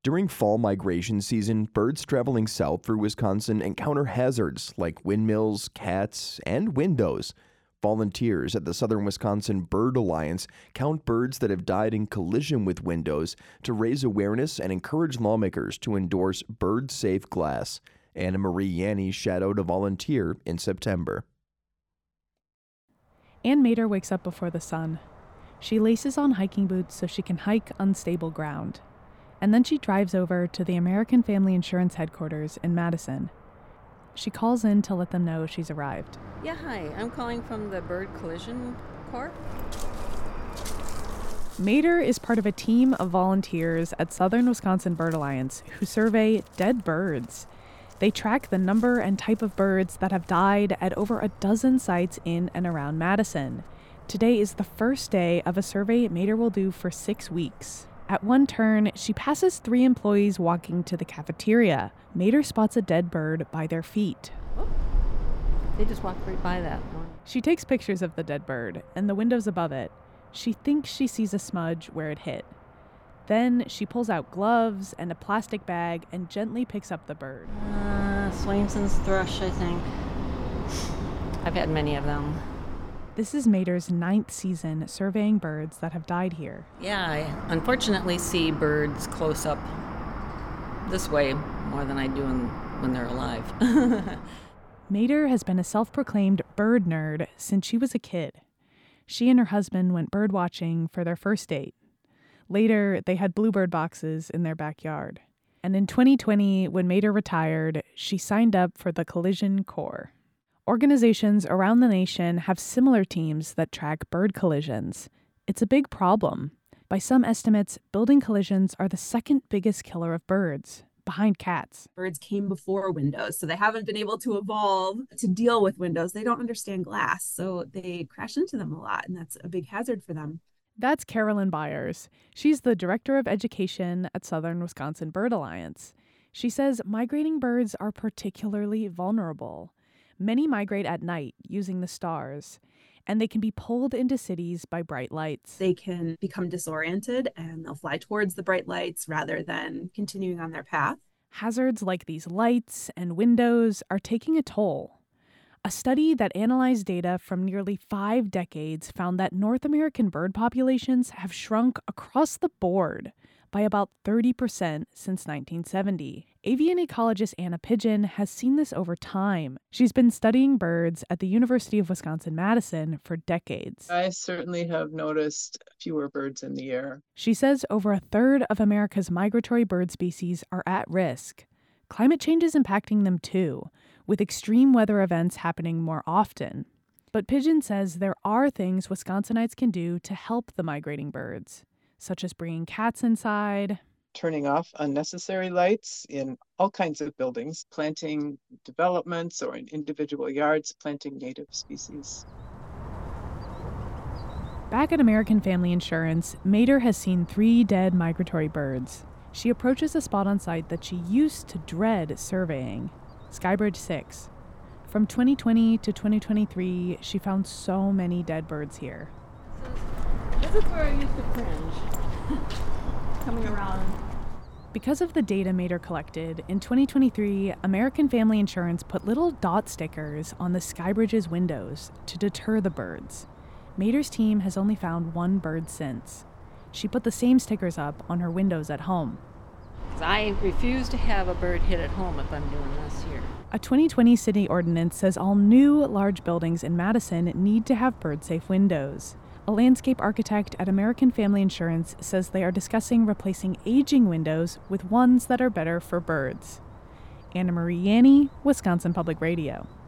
During fall migration season, birds traveling south through Wisconsin encounter hazards like windmills, cats, and windows. Volunteers at the Southern Wisconsin Bird Alliance count birds that have died in collision with windows to raise awareness and encourage lawmakers to endorse bird-safe glass. Anna Marie Yanni shadowed a volunteer in September. Ann Mader wakes up before the sun. She laces on hiking boots so she can hike unstable ground. And then she drives over to the American Family Insurance headquarters in Madison. She calls in to let them know she's arrived. Yeah, hi. I'm calling from the Bird Collision Corp. Mader is part of a team of volunteers at Southern Wisconsin Bird Alliance who survey dead birds. They track the number and type of birds that have died at over a dozen sites in and around Madison. Today is the first day of a survey Mader will do for 6 weeks. At one turn, she passes 3 employees walking to the cafeteria. Mader spots a dead bird by their feet. Oh, they just walked right by that one. She takes pictures of the dead bird and the windows above it. She thinks she sees a smudge where it hit. Then she pulls out gloves and a plastic bag and gently picks up the bird. Swainson's thrush, I think. I've had many of them. This is Mader's 9th season surveying birds that have died here. Yeah, I unfortunately see birds close up this way more than I do when they're alive. Mader has been a self-proclaimed bird nerd since she was a kid. She and her husband went bird watching for their first date. Later, they had bluebird boxes in their backyard. And in 2020, when Mader retired, she signed up for the Collision Corps. Organizations around the nation have similar teams that track bird collisions. It's a big problem. By some estimates, building collisions are the second biggest killer of birds, behind cats. Birds came before windows, so they haven't been able to evolve to deal with windows. They don't understand glass, so they crash into them a lot, and that's a big hazard for them. That's Carolyn Byers. She's the Director of Education at Southern Wisconsin Bird Alliance. She says migrating birds are particularly vulnerable. Many migrate at night using the stars, and they can be pulled into cities by bright lights. They can become disoriented and they'll fly towards the bright lights rather than continuing on their path. Hazards like these lights and windows are taking a toll. A study that analyzed data from nearly 5 decades found that North American bird populations have shrunk across the board by about 30% since 1970. Avian ecologist Anna Pigeon has seen this over time. She's been studying birds at the University of Wisconsin-Madison for decades. I certainly have noticed fewer birds in the air. She says over a third of America's migratory bird species are at risk. Climate change is impacting them too, with extreme weather events happening more often. But Pigeon says there are things Wisconsinites can do to help the migrating birds, such as bringing cats inside, turning off unnecessary lights in all kinds of buildings, planting developments or in individual yards, planting native species. Back at American Family Insurance, Mader has seen 3 dead migratory birds. She approaches a spot on site that she used to dread surveying, Skybridge 6. From 2020 to 2023, she found so many dead birds here. This is where I used to cringe. Coming around. Because of the data Mader collected, in 2023, American Family Insurance put little dot stickers on the Skybridge's windows to deter the birds. Mader's team has only found 1 bird since. She put the same stickers up on her windows at home. I refuse to have a bird hit at home if I'm doing this here. A 2020 city ordinance says all new large buildings in Madison need to have bird-safe windows. A landscape architect at American Family Insurance says they are discussing replacing aging windows with ones that are better for birds. Anna Marie Yanni, Wisconsin Public Radio.